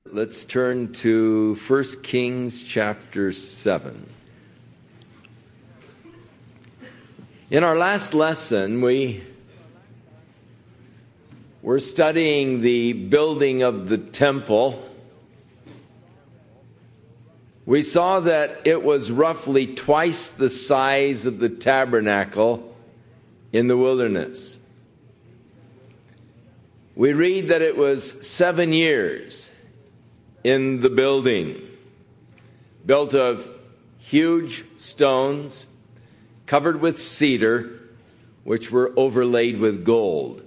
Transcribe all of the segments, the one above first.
Let's turn to 1 Kings chapter 7. In our last lesson, we were studying the building of the temple. We saw that it was roughly twice the size of the tabernacle in the wilderness. We read that it was 7 years in the building, built of huge stones, covered with cedar, which were overlaid with gold.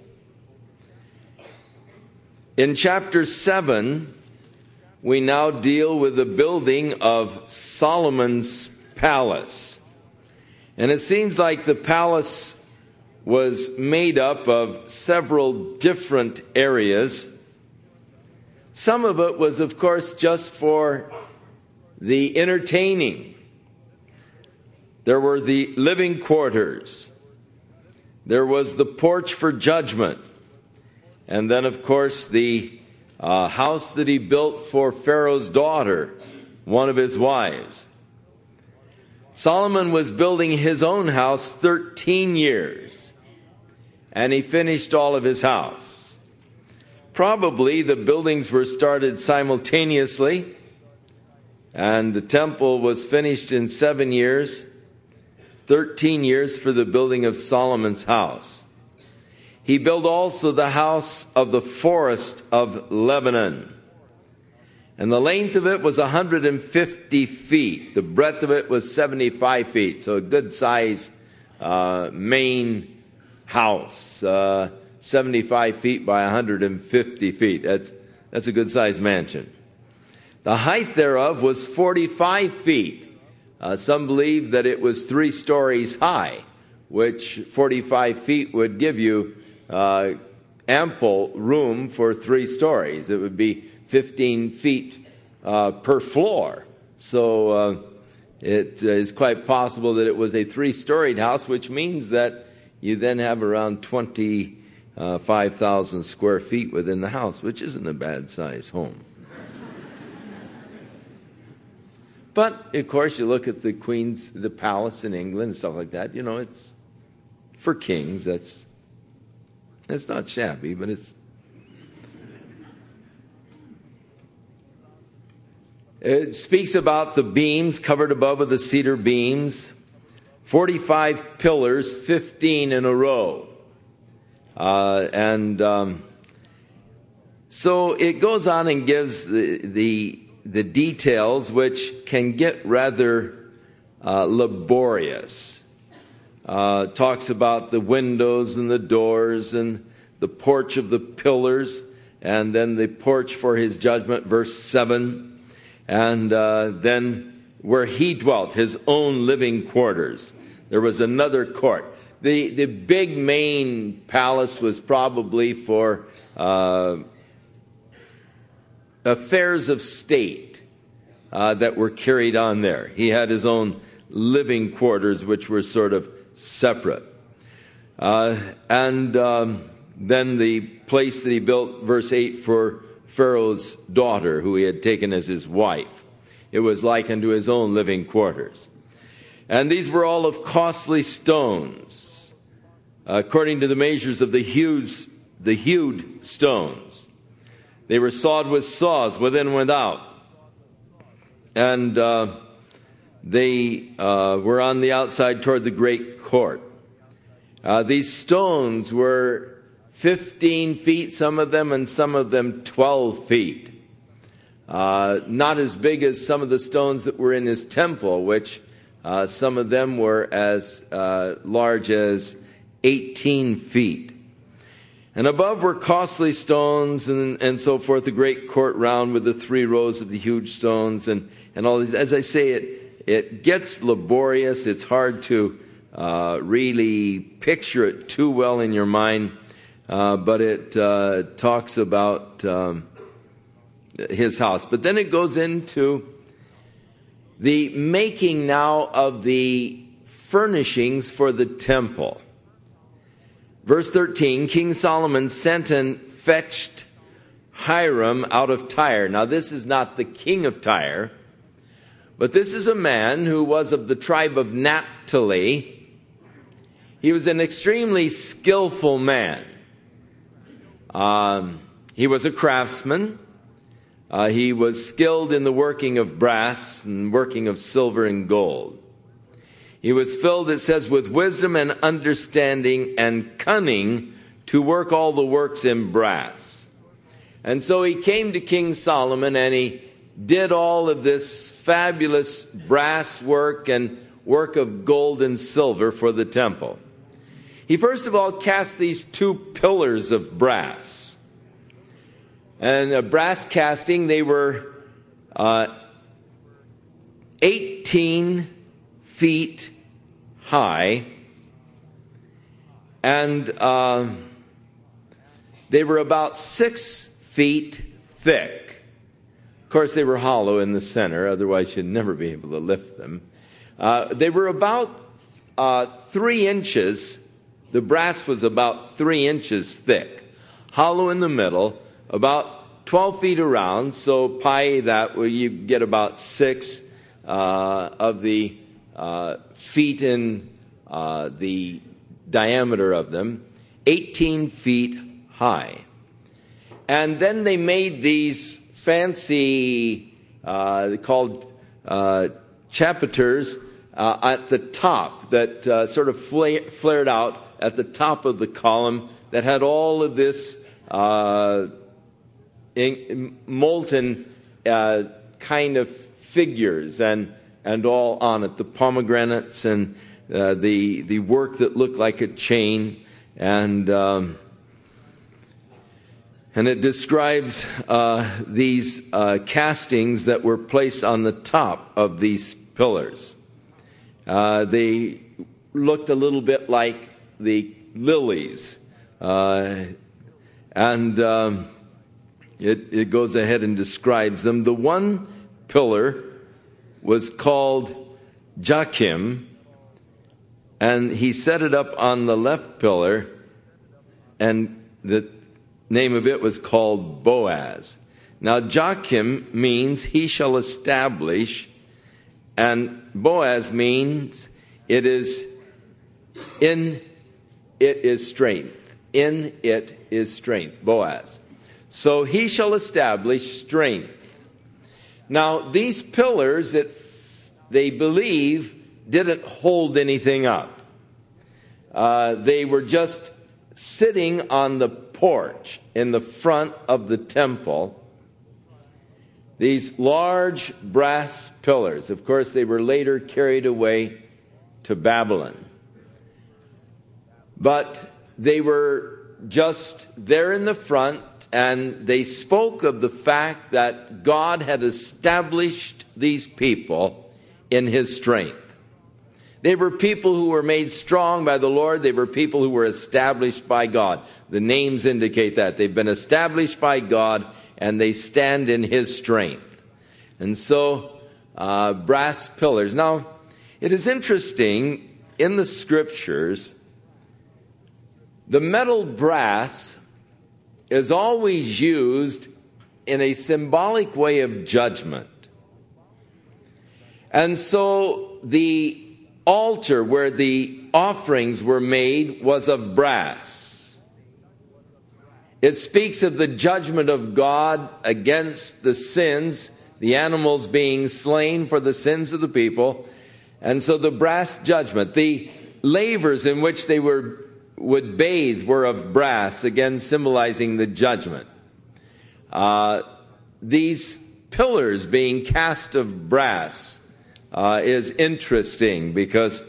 In chapter 7, we now deal with the building of Solomon's palace. And it seems like the palace was made up of several different areas. Some of it was, of course, just for the entertaining. There were the living quarters. There was the porch for judgment. And then, of course, the house that he built for Pharaoh's daughter, one of his wives. Solomon was building his own house 13 years, and he finished all of his house. Probably the buildings were started simultaneously, and the temple was finished in 7 years, 13 years for the building of Solomon's house. He built also the house of the forest of Lebanon. And the length of it was 150 feet. The breadth of it was 75 feet. So a good size main house. 75 feet by 150 feet. That's a good sized mansion. The height thereof was 45 feet. Some believe that it was 3 stories high, which 45 feet would give you ample room for 3 stories. It would be 15 feet per floor. So it is quite possible that it was a 3-storied house, which means that you then have around 5,000 square feet within the house, which isn't a bad size home. But, of course, you look at the palace in England and stuff like that, it's for kings. It's not shabby, but it speaks about the beams covered above with the cedar beams, 45 pillars, 15 in a row. So it goes on and gives the details, which can get rather laborious. Talks about the windows and the doors and the porch of the pillars, and then the porch for his judgment, verse 7, and then where he dwelt, his own living quarters. There was another court. The big main palace was probably for affairs of state that were carried on there. He had his own living quarters, which were sort of separate. And then the place that he built, verse 8, for Pharaoh's daughter, who he had taken as his wife. It was like unto his own living quarters. And these were all of costly stones, according to the measures of the hewed stones. They were sawed with saws within and without. And they were on the outside toward the great court. These stones were 15 feet, some of them, and some of them 12 feet. Not as big as some of the stones that were in his temple, which some of them were as large as 18 feet. And above were costly stones and so forth, the great court round with the 3 rows of the huge stones and all these. As I say, it gets laborious. It's hard to really picture it too well in your mind, but it talks about his house. But then it goes into the making now of the furnishings for the temple. Verse 13, King Solomon sent and fetched Hiram out of Tyre. Now, this is not the king of Tyre, but this is a man who was of the tribe of Naphtali. He was an extremely skillful man. He was a craftsman. He was skilled in the working of brass and working of silver and gold. He was filled, it says, with wisdom and understanding and cunning to work all the works in brass. And so he came to King Solomon, and he did all of this fabulous brass work and work of gold and silver for the temple. He first of all cast these 2 pillars of brass. And a brass casting, they were 18 feet high, and they were about 6 feet thick. Of course, they were hollow in the center, otherwise you'd never be able to lift them. They were about 3 inches. The brass was about 3 inches thick, hollow in the middle, about 12 feet around. So pi that, well, you get about 6 of the feet in the diameter of them, 18 feet high. And then they made these fancy, called chapiters at the top that sort of flared out at the top of the column that had all of this molten kind of figures and all on it, the pomegranates and the work that looked like a chain, and it describes these castings that were placed on the top of these pillars. They looked a little bit like the lilies, and it goes ahead and describes them. The one pillar was called Joachim, and he set it up on the left pillar, and the name of it was called Boaz. Now, Joachim means he shall establish, and Boaz means it is strength. In it is strength, Boaz. So he shall establish strength. Now, these pillars that they believe didn't hold anything up. They were just sitting on the porch in the front of the temple. These large brass pillars. Of course, they were later carried away to Babylon. But they were just there in the front, and they spoke of the fact that God had established these people in His strength. They were people who were made strong by the Lord. They were people who were established by God. The names indicate that. They've been established by God, and they stand in His strength. And so, brass pillars. Now, it is interesting, in the Scriptures, the metal brass is always used in a symbolic way of judgment. And so the altar where the offerings were made was of brass. It speaks of the judgment of God against the sins, the animals being slain for the sins of the people. And so the brass judgment, the lavers in which they would bathe were of brass, again symbolizing the judgment. These pillars being cast of brass is interesting because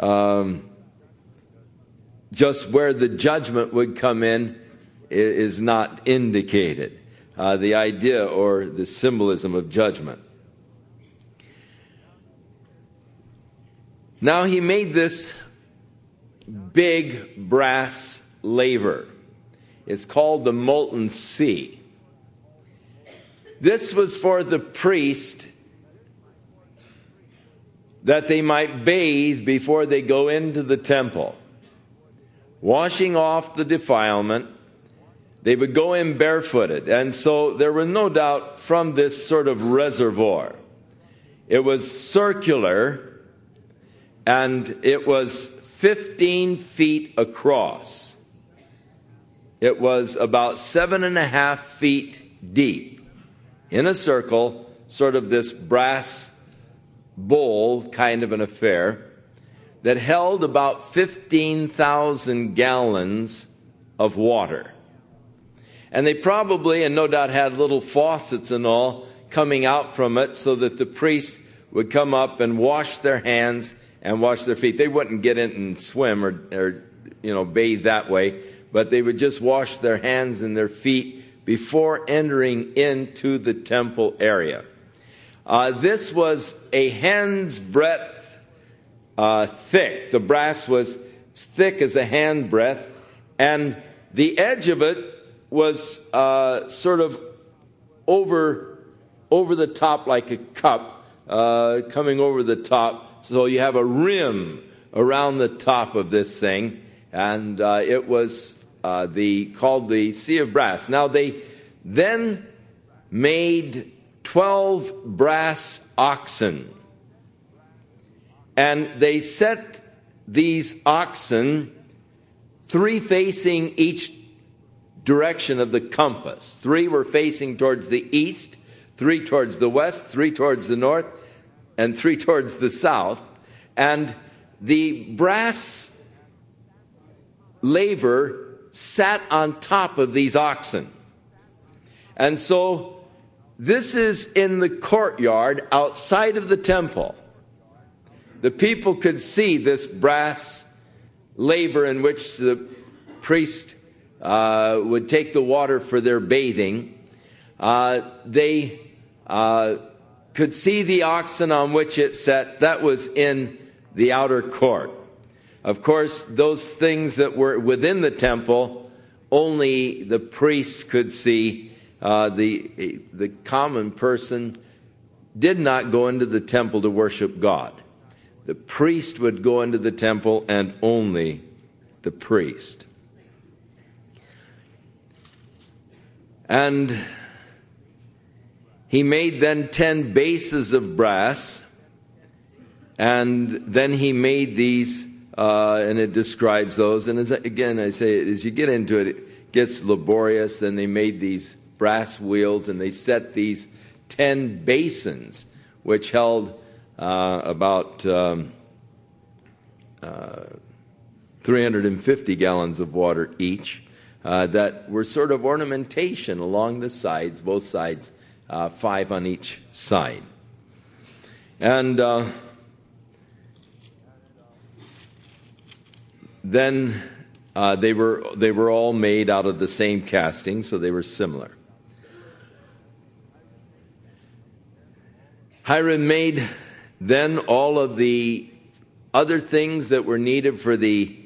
just where the judgment would come in is not indicated. The idea or the symbolism of judgment. Now he made this big brass laver. It's called the molten sea. This was for the priest that they might bathe before they go into the temple, washing off the defilement, They would go in barefooted. And so there was no doubt from this sort of reservoir. It was circular, and it was 15 feet across. It was about 7.5 feet deep in a circle, sort of this brass bowl kind of an affair that held about 15,000 gallons of water. And they probably, and no doubt, had little faucets and all coming out from it so that the priest would come up and wash their hands and wash their feet. They wouldn't get in and swim or bathe that way, but they would just wash their hands and their feet before entering into the temple area. This was a hand's breadth thick. The brass was thick as a hand breadth, and the edge of it was sort of over the top like a cup, coming over the top. So you have a rim around the top of this thing, and it was called the Sea of Brass. Now they then made 12 brass oxen, and they set these oxen 3 facing each direction of the compass. 3 were facing towards the east, 3 towards the west, 3 towards the north, and 3 towards the south. And the brass laver sat on top of these oxen. And so this is in the courtyard outside of the temple. The people could see this brass laver in which the priest would take the water for their bathing. They could see the oxen on which it sat. That was in the outer court. Of course, those things that were within the temple, only the priest could see. The common person did not go into the temple to worship God. The priest would go into the temple, and only the priest. And he made then 10 bases of brass, and then he made these, and it describes those. And again, I say, as you get into it, it gets laborious. Then they made these brass wheels, and they set these 10 basins, which held about 350 gallons of water each, that were sort of ornamentation along the sides, both sides, 5 on each side. And then they were all made out of the same casting, so they were similar. Hiram made then all of the other things that were needed for the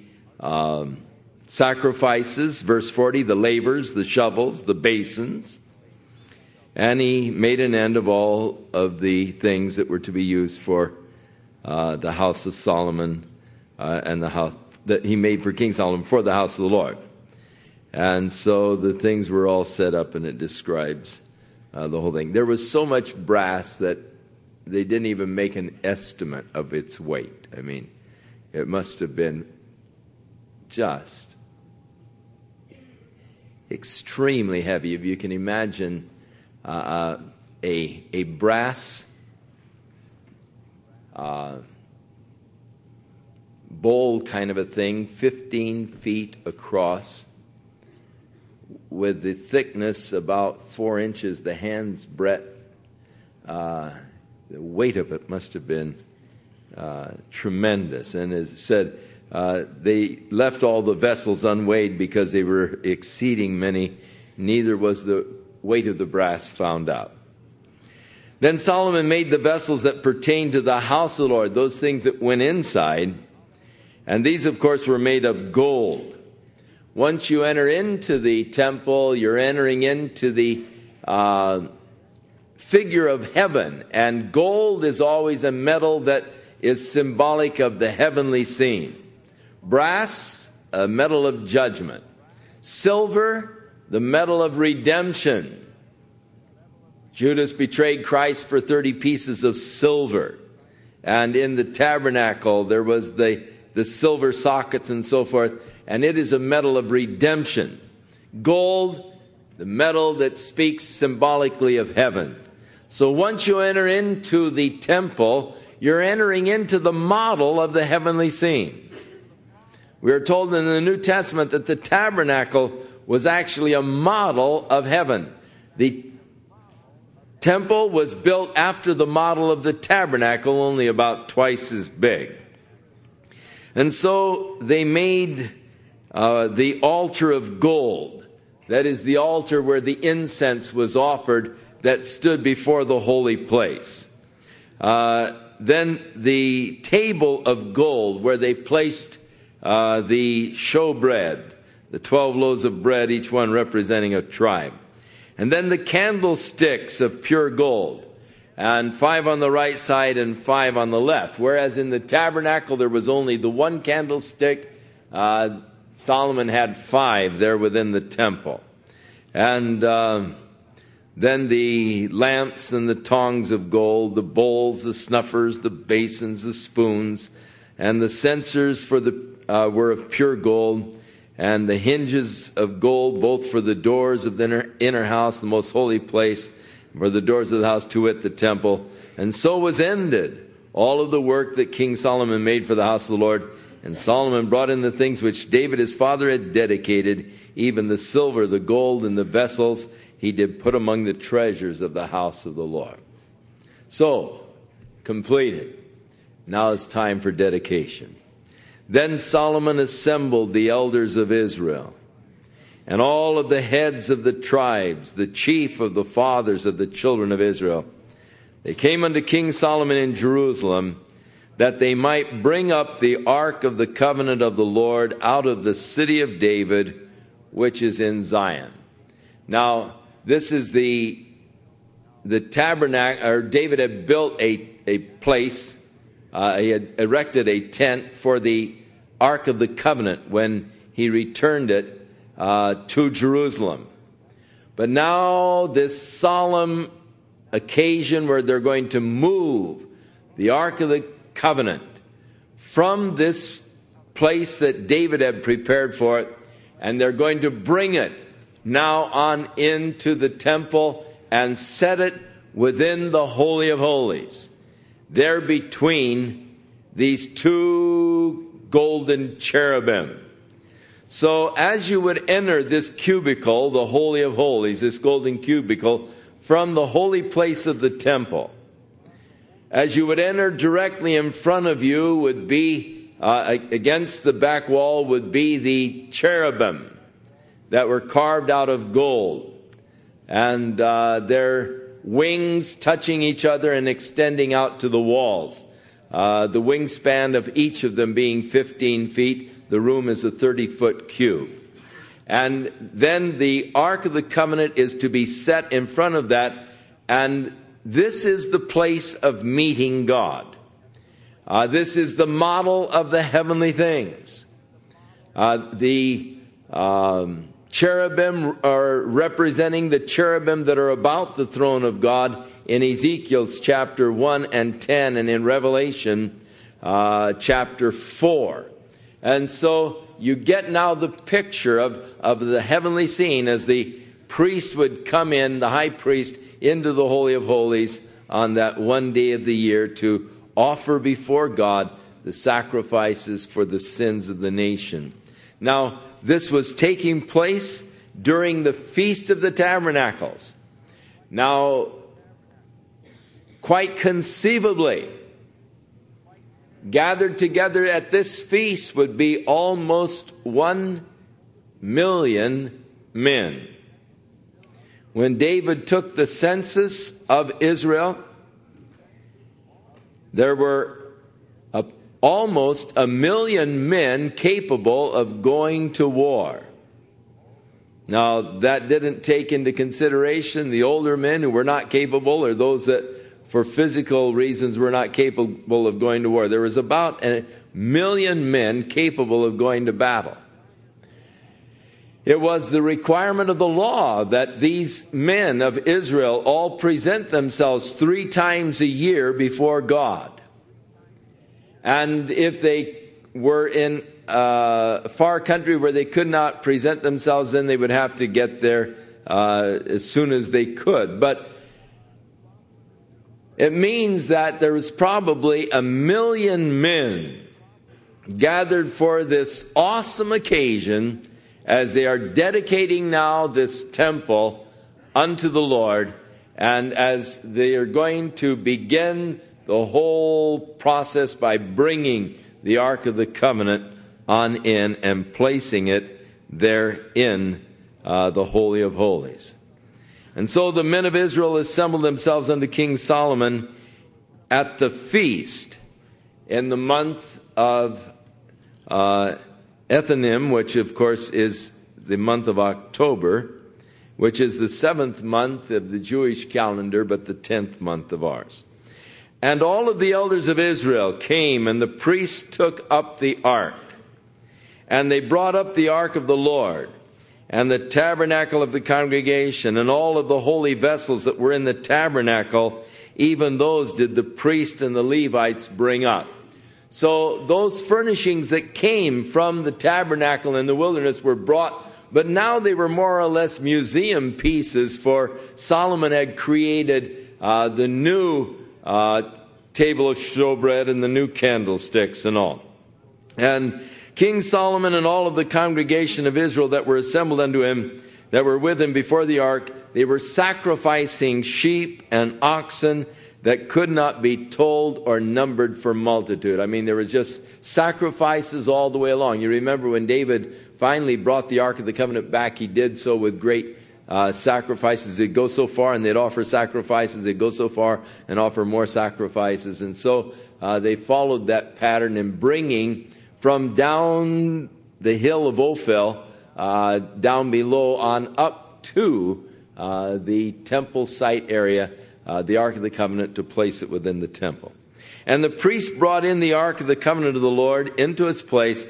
sacrifices. Verse 40, the lavers, the shovels, the basins. And he made an end of all of the things that were to be used for the house of Solomon, and the house that he made for King Solomon for the house of the Lord. And so the things were all set up, and it describes the whole thing. There was so much brass that they didn't even make an estimate of its weight. I mean, it must have been just extremely heavy. If you can imagine a brass bowl kind of a thing, 15 feet across, with the thickness about 4 inches, the hand's breadth. The weight of it must have been tremendous. And as it said, they left all the vessels unweighed because they were exceeding many. Neither was the weight of the brass found out. Then Solomon made the vessels that pertained to the house of the Lord, those things that went inside. And these, of course, were made of gold. Once you enter into the temple, you're entering into the figure of heaven. And gold is always a metal that is symbolic of the heavenly scene. Brass, a metal of judgment. Silver, the medal of redemption. Judas betrayed Christ for 30 pieces of silver. And in the tabernacle, there was the silver sockets and so forth. And it is a medal of redemption. Gold, the medal that speaks symbolically of heaven. So once you enter into the temple, you're entering into the model of the heavenly scene. We are told in the New Testament that the tabernacle was actually a model of heaven. The temple was built after the model of the tabernacle, only about twice as big. And so they made the altar of gold. That is the altar where the incense was offered that stood before the holy place. Then the table of gold where they placed the showbread, the 12 loaves of bread, each one representing a tribe. And then the candlesticks of pure gold, and 5 on the right side and 5 on the left. Whereas in the tabernacle there was only the one candlestick, Solomon had 5 there within the temple. And then the lamps and the tongs of gold, the bowls, the snuffers, the basins, the spoons, and the censers were of pure gold, and the hinges of gold, both for the doors of the inner house, the most holy place, for the doors of the house, to wit, the temple. And so was ended all of the work that King Solomon made for the house of the Lord. And Solomon brought in the things which David his father had dedicated, even the silver, the gold, and the vessels he did put among the treasures of the house of the Lord. So, completed. Now it's time for dedication. Then Solomon assembled the elders of Israel and all of the heads of the tribes, the chief of the fathers of the children of Israel. They came unto King Solomon in Jerusalem, that they might bring up the ark of the covenant of the Lord out of the city of David, which is in Zion. Now, this is the tabernacle, or David had built a place, he had erected a tent for the ark of the covenant when he returned it to Jerusalem. But now this solemn occasion where they're going to move the ark of the covenant from this place that David had prepared for it, and they're going to bring it now on into the temple and set it within the Holy of Holies, there between these 2 golden cherubim. So as you would enter this cubicle, the Holy of Holies, this golden cubicle, from the holy place of the temple, as you would enter, directly in front of you would be, against the back wall, would be the cherubim that were carved out of gold, and their wings touching each other and extending out to the walls. The wingspan of each of them being 15 feet. The room is a 30-foot cube. And then the Ark of the Covenant is to be set in front of that, and this is the place of meeting God. This is the model of the heavenly things. The cherubim are representing the cherubim that are about the throne of God in Ezekiel's chapter 1 and 10, and in Revelation chapter 4. And so you get now the picture of the heavenly scene as the priest would come in, the high priest, into the Holy of Holies on that one day of the year to offer before God the sacrifices for the sins of the nation. Now, this was taking place during the Feast of the Tabernacles. Now, quite conceivably, gathered together at this feast would be almost 1 million men. When David took the census of Israel, there were almost 1 million men capable of going to war. Now, that didn't take into consideration the older men who were not capable, or those that for physical reasons were not capable of going to war. There was about 1 million men capable of going to battle. It was the requirement of the law that these men of Israel all present themselves 3 times a year before God. And if they were in a far country where they could not present themselves, then they would have to get there as soon as they could. But it means that there was probably 1 million men gathered for this awesome occasion as they are dedicating now this temple unto the Lord, and as they are going to begin the whole process by bringing the Ark of the Covenant on in and placing it there in the Holy of Holies. And so the men of Israel assembled themselves unto King Solomon at the feast in the month of Ethanim, which of course is the month of October, which is the 7th month of the Jewish calendar, but the 10th month of ours. And all of the elders of Israel came, and the priests took up the ark. And they brought up the ark of the Lord, and the tabernacle of the congregation, and all of the holy vessels that were in the tabernacle, even those did the priest and the Levites bring up. So those furnishings that came from the tabernacle in the wilderness were brought, but now they were more or less museum pieces, for Solomon had created the new table of showbread and the new candlesticks and all. And King Solomon and all of the congregation of Israel that were assembled unto him, that were with him before the ark, they were sacrificing sheep and oxen that could not be told or numbered for multitude. I mean, there was just sacrifices all the way along. You remember when David finally brought the Ark of the Covenant back, he did so with great sacrifices. They'd go so far and they'd offer sacrifices. They'd go so far and offer more sacrifices. And so they followed that pattern in bringing from down the hill of Ophel, down below on up to the temple site area, the Ark of the Covenant, to place it within the temple. And the priest brought in the Ark of the Covenant of the Lord into its place,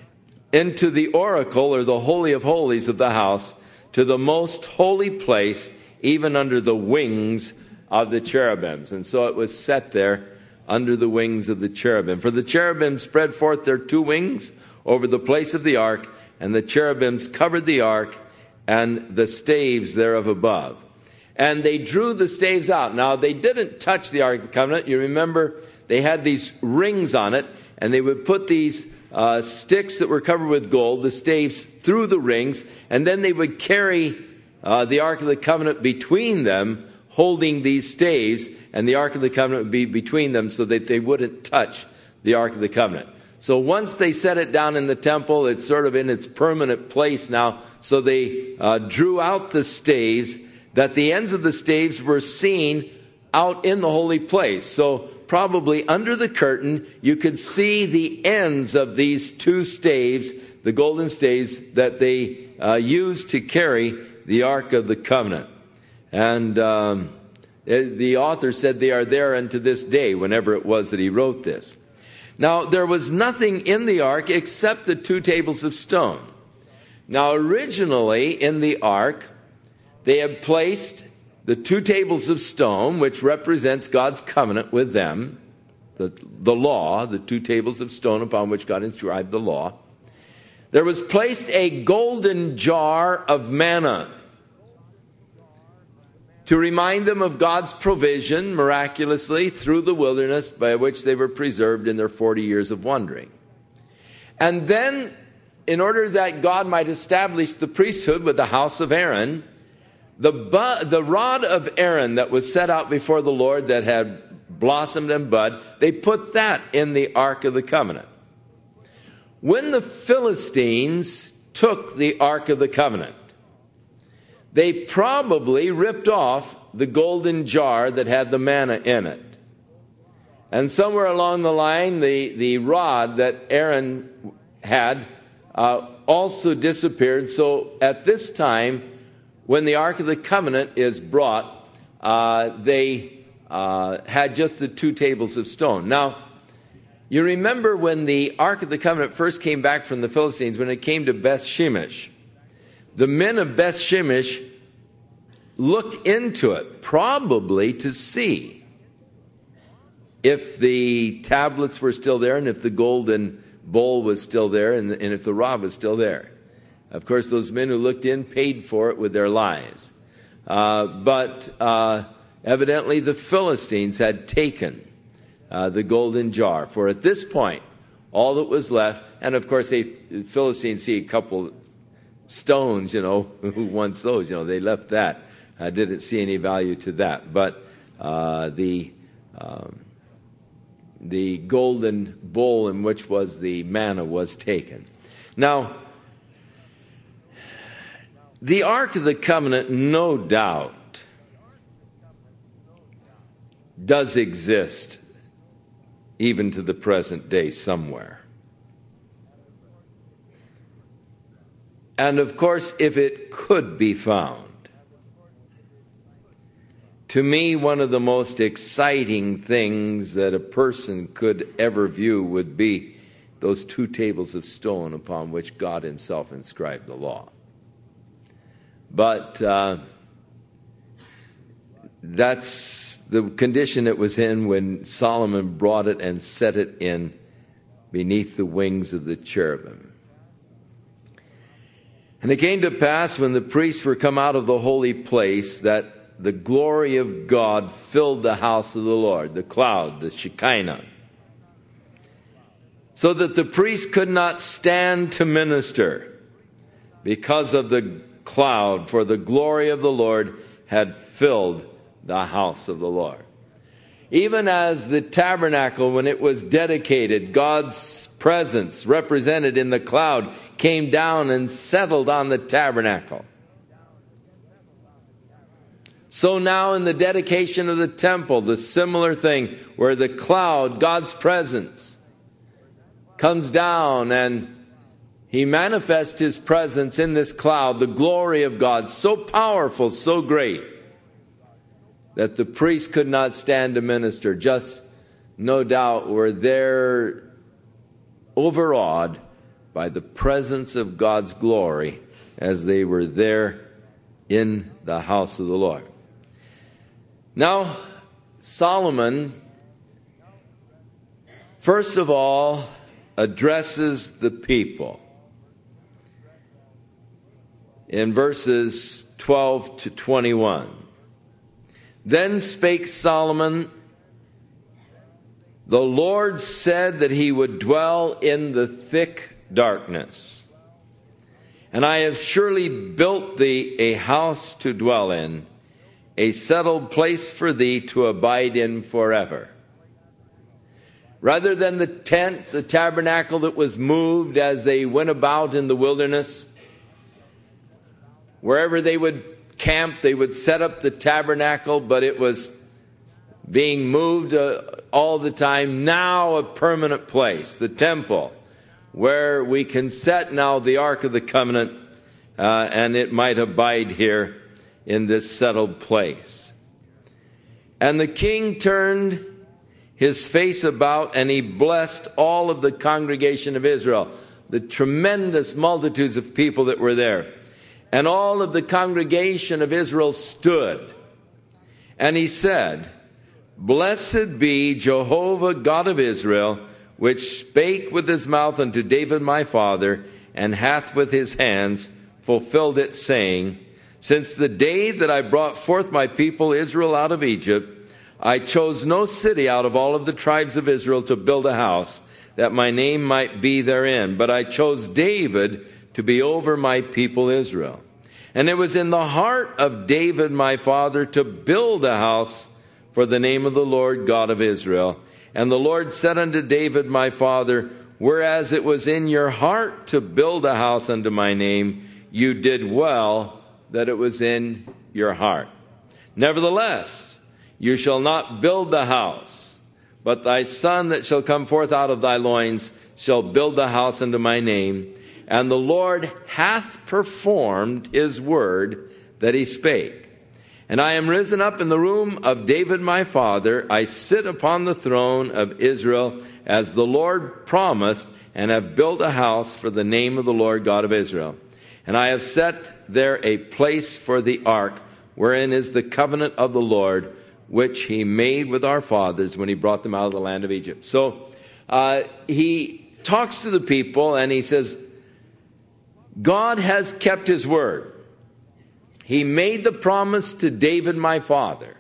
into the oracle, or the Holy of Holies of the house, to the most holy place, even under the wings of the cherubims. And so it was set there under the wings of the cherubim. For the cherubim spread forth their 2 wings over the place of the ark, and the cherubims covered the ark and the staves thereof above. And they drew the staves out. Now, they didn't touch the Ark of the Covenant. You remember they had these rings on it, and they would put these sticks that were covered with gold, the staves, through the rings, and then they would carry the Ark of the Covenant between them, holding these staves, and the Ark of the Covenant would be between them so that they wouldn't touch the Ark of the Covenant. So once they set it down in the temple, it's sort of in its permanent place now. So they drew out the staves, that the ends of the staves were seen out in the holy place. So probably under the curtain, you could see the ends of these 2 staves, the golden staves that they used to carry the Ark of the Covenant. And the author said they are there unto this day, whenever it was that he wrote this. Now, there was nothing in the ark except the 2 tables of stone. Now, originally in the ark, they had placed the 2 tables of stone, which represents God's covenant with them, the law, the 2 tables of stone upon which God inscribed the law. There was placed a golden jar of manna to remind them of God's provision miraculously through the wilderness by which they were preserved in their 40 years of wandering. And then, in order that God might establish the priesthood with the house of Aaron, the rod of Aaron that was set out before the Lord that had blossomed and bud, they put that in the Ark of the Covenant. When the Philistines took the Ark of the Covenant, they probably ripped off the golden jar that had the manna in it. And somewhere along the line, the rod that Aaron had also disappeared. So at this time, when the Ark of the Covenant is brought, they had just the 2 tables of stone. Now, you remember when the Ark of the Covenant first came back from the Philistines, when it came to Beth Shemesh, the men of Beth Shemesh looked into it, probably to see if the tablets were still there and if the golden bowl was still there and if the rod was still there. Of course, those men who looked in paid for it with their lives. But evidently the Philistines had taken the golden jar. For at this point, all that was left, and of course the Philistines see a couple stones, who wants those? They left that. I didn't see any value to that. But the golden bowl in which was the manna was taken. Now, the Ark of the Covenant, no doubt, does exist even to the present day somewhere. And of course, if it could be found, to me, one of the most exciting things that a person could ever view would be those 2 tables of stone upon which God himself inscribed the law. But that's the condition it was in when Solomon brought it and set it in beneath the wings of the cherubim. And it came to pass when the priests were come out of the holy place that the glory of God filled the house of the Lord, the cloud, the Shekinah, so that the priest could not stand to minister because of the cloud, for the glory of the Lord had filled the house of the Lord. Even as the tabernacle, when it was dedicated, God's presence represented in the cloud came down and settled on the tabernacle. So now in the dedication of the temple, the similar thing where the cloud, God's presence, comes down and he manifests his presence in this cloud, the glory of God, so powerful, so great, that the priest could not stand to minister. Just no doubt were there overawed by the presence of God's glory as they were there in the house of the Lord. Now, Solomon, first of all, addresses the people. In verses 12 to 21. Then spake Solomon, the Lord said that he would dwell in the thick darkness. And I have surely built thee a house to dwell in, a settled place for thee to abide in forever. Rather than the tent, the tabernacle that was moved as they went about in the wilderness, wherever they would camp, they would set up the tabernacle, but it was being moved all the time. Now a permanent place, the temple, where we can set now the Ark of the Covenant, and it might abide here in this settled place. And the king turned his face about, and he blessed all of the congregation of Israel, the tremendous multitudes of people that were there. And all of the congregation of Israel stood. And he said, Blessed be Jehovah God of Israel, which spake with his mouth unto David my father, and hath with his hands fulfilled it, saying, Since the day that I brought forth my people Israel out of Egypt, I chose no city out of all of the tribes of Israel to build a house, that my name might be therein. But I chose David to be over my people Israel. And it was in the heart of David my father to build a house for the name of the Lord God of Israel. And the Lord said unto David my father, Whereas it was in your heart to build a house unto my name, you did well that it was in your heart. Nevertheless, you shall not build the house, but thy son that shall come forth out of thy loins shall build the house unto my name. And the Lord hath performed his word that he spake. And I am risen up in the room of David my father. I sit upon the throne of Israel as the Lord promised, and have built a house for the name of the Lord God of Israel. And I have set there a place for the ark, wherein is the covenant of the Lord, which he made with our fathers when he brought them out of the land of Egypt. So he talks to the people and he says, God has kept his word. He made the promise to David, my father,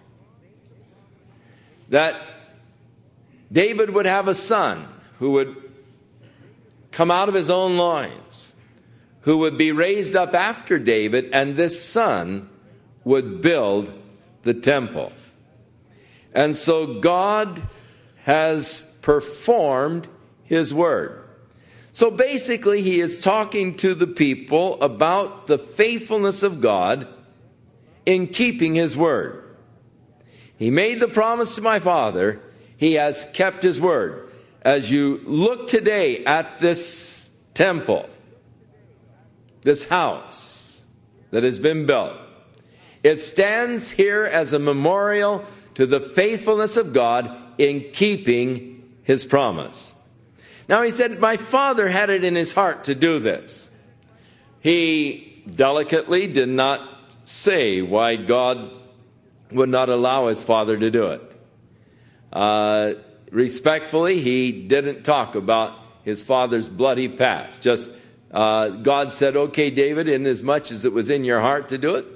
that David would have a son who would come out of his own loins, who would be raised up after David, and this son would build the temple. And so God has performed his word. So basically, he is talking to the people about the faithfulness of God in keeping his word. He made the promise to my father. He has kept his word. As you look today at this temple, this house that has been built, it stands here as a memorial to the faithfulness of God in keeping his promise. Now he said, my father had it in his heart to do this. He delicately did not say why God would not allow his father to do it. Respectfully, he didn't talk about his father's bloody past. Just God said, okay, David, inasmuch as it was in your heart to do it,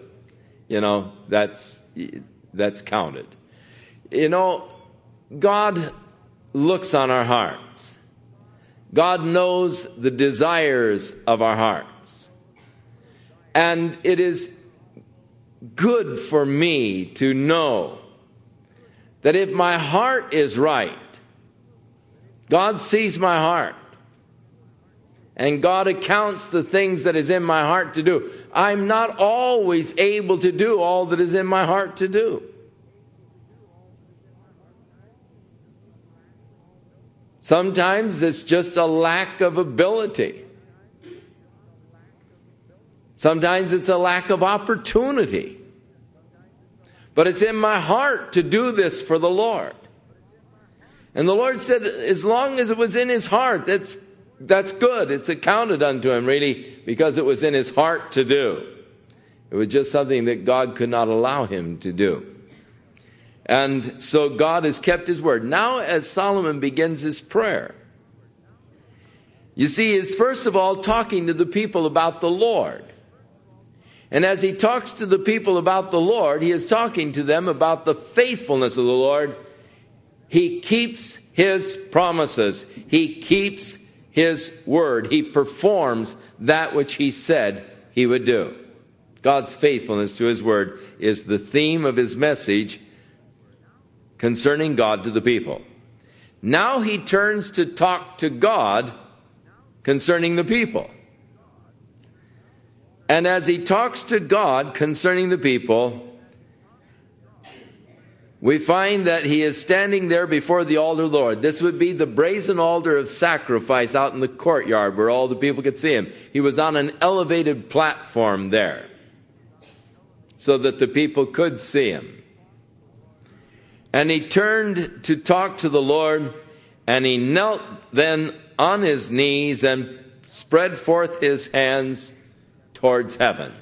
that's counted. God looks on our hearts. God knows the desires of our hearts. And it is good for me to know that if my heart is right, God sees my heart. And God accounts the things that is in my heart to do. I'm not always able to do all that is in my heart to do. Sometimes it's just a lack of ability. Sometimes it's a lack of opportunity. But it's in my heart to do this for the Lord. And the Lord said, as long as it was in his heart, that's good. It's accounted unto him, really, because it was in his heart to do. It was just something that God could not allow him to do. And so God has kept his word. Now, as Solomon begins his prayer, you see, he's first of all talking to the people about the Lord. And as he talks to the people about the Lord, he is talking to them about the faithfulness of the Lord. He keeps his promises. He keeps his word. He performs that which he said he would do. God's faithfulness to his word is the theme of his message concerning God to the people. Now he turns to talk to God concerning the people. And as he talks to God concerning the people, we find that he is standing there before the altar of the Lord. This would be the brazen altar of sacrifice out in the courtyard where all the people could see him. He was on an elevated platform there so that the people could see him. And he turned to talk to the Lord, and he knelt then on his knees and spread forth his hands towards heaven.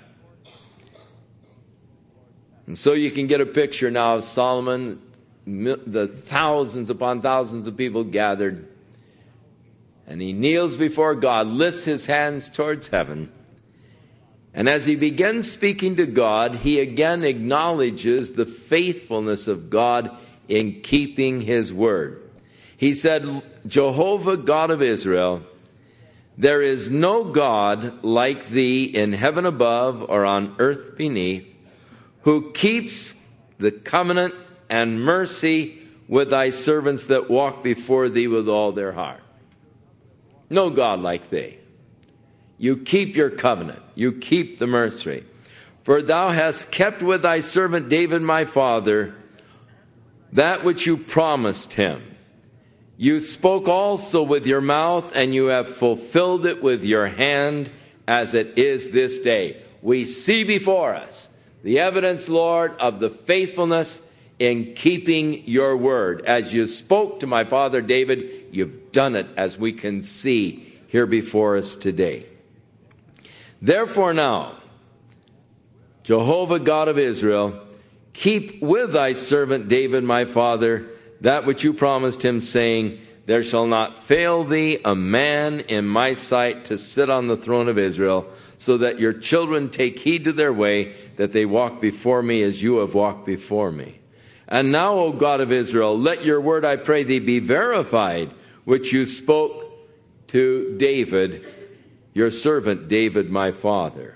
And so you can get a picture now of Solomon, the thousands upon thousands of people gathered. And he kneels before God, lifts his hands towards heaven. And as he begins speaking to God, he again acknowledges the faithfulness of God in keeping his word. He said, Jehovah, God of Israel, there is no God like thee in heaven above or on earth beneath, who keeps the covenant and mercy with thy servants that walk before thee with all their heart. No God like thee. You keep your covenant. You keep the mercy. For thou hast kept with thy servant David my father that which you promised him. You spoke also with your mouth, and you have fulfilled it with your hand, as it is this day. We see before us the evidence, Lord, of the faithfulness in keeping your word. As you spoke to my father David, you've done it, as we can see here before us today. Therefore now, Jehovah God of Israel, keep with thy servant David my father that which you promised him, saying, there shall not fail thee a man in my sight to sit on the throne of Israel, so that your children take heed to their way, that they walk before me as you have walked before me. And now, O God of Israel, let your word, I pray thee, be verified, which you spoke to David, your servant David my father.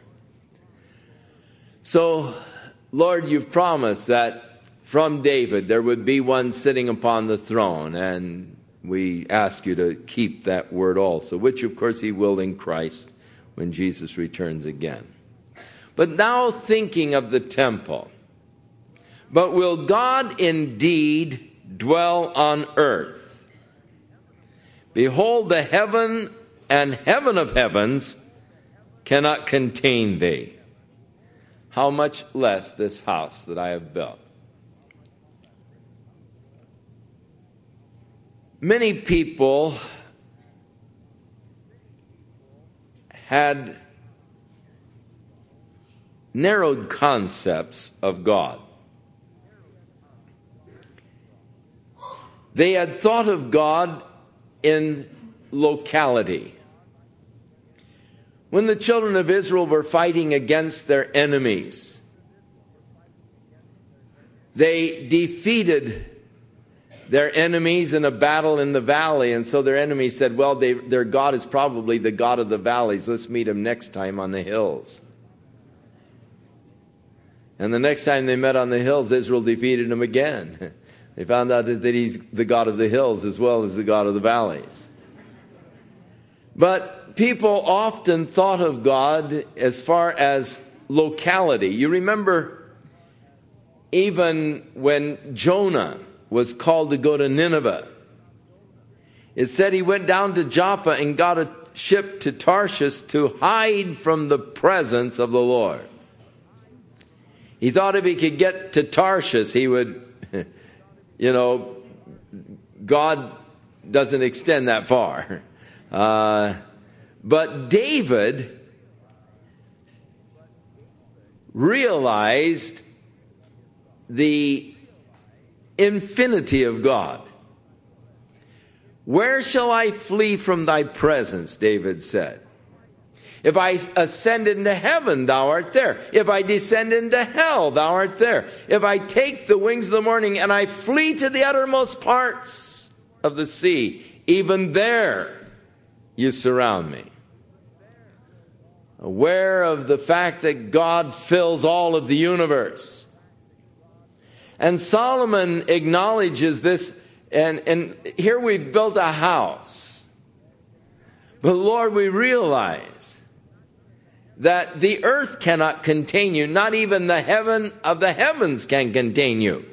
So, Lord, you've promised that from David there would be one sitting upon the throne, and we ask you to keep that word also, which of course he will in Christ when Jesus returns again. But now thinking of the temple, but will God indeed dwell on earth? Behold, the heaven and heaven of heavens cannot contain thee. How much less this house that I have built? Many people had narrowed concepts of God. They had thought of God in locality. When the children of Israel were fighting against their enemies, they defeated their enemies in a battle in the valley, and so their enemies said, well, their God is probably the God of the valleys. Let's meet him next time on the hills. And the next time they met on the hills, Israel defeated him again. They found out that he's the God of the hills as well as the God of the valleys. But people often thought of God as far as locality. You remember even when Jonah was called to go to Nineveh, it said he went down to Joppa and got a ship to Tarshish to hide from the presence of the Lord. He thought if he could get to Tarshish, he would, God doesn't extend that far. But David realized the infinity of God. Where shall I flee from thy presence, David said. If I ascend into heaven, thou art there. If I descend into hell, thou art there. If I take the wings of the morning and I flee to the uttermost parts of the sea, even there you surround me. Aware of the fact that God fills all of the universe. And Solomon acknowledges this, and here we've built a house. But Lord, we realize that the earth cannot contain you. Not even the heaven of the heavens can contain you.